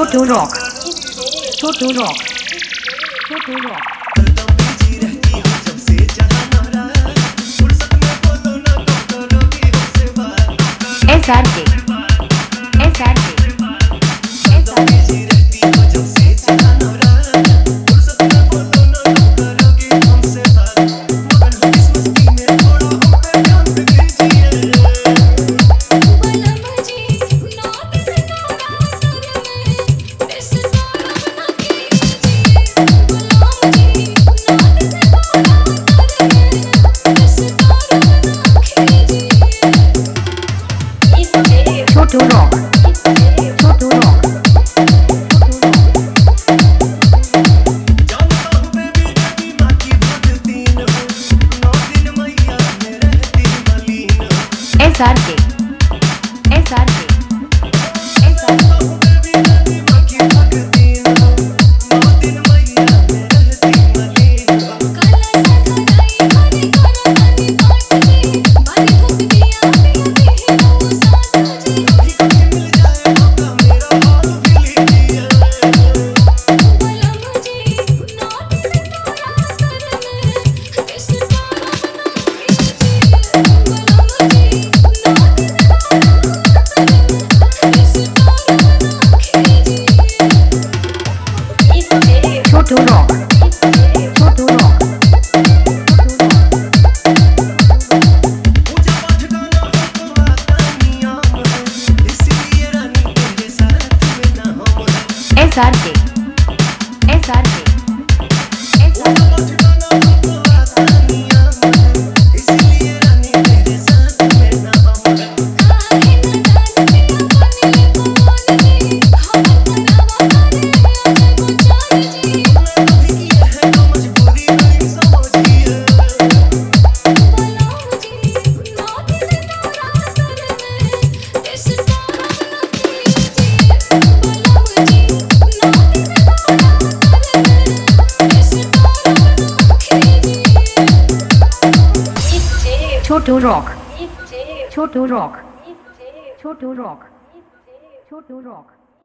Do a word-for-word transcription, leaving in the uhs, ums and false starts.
Chhotu rock, Chhotu rock, Chhotu rock. S R K, S R K, S R K. Chhotu rock, Chhotu rock, S R K, S R K, S R K. Chhotu rock, Chhotu rock, S R K, S R K, S R K. Chhotu rock, Chhotu rock, Chhotu rock, Chhotu rock.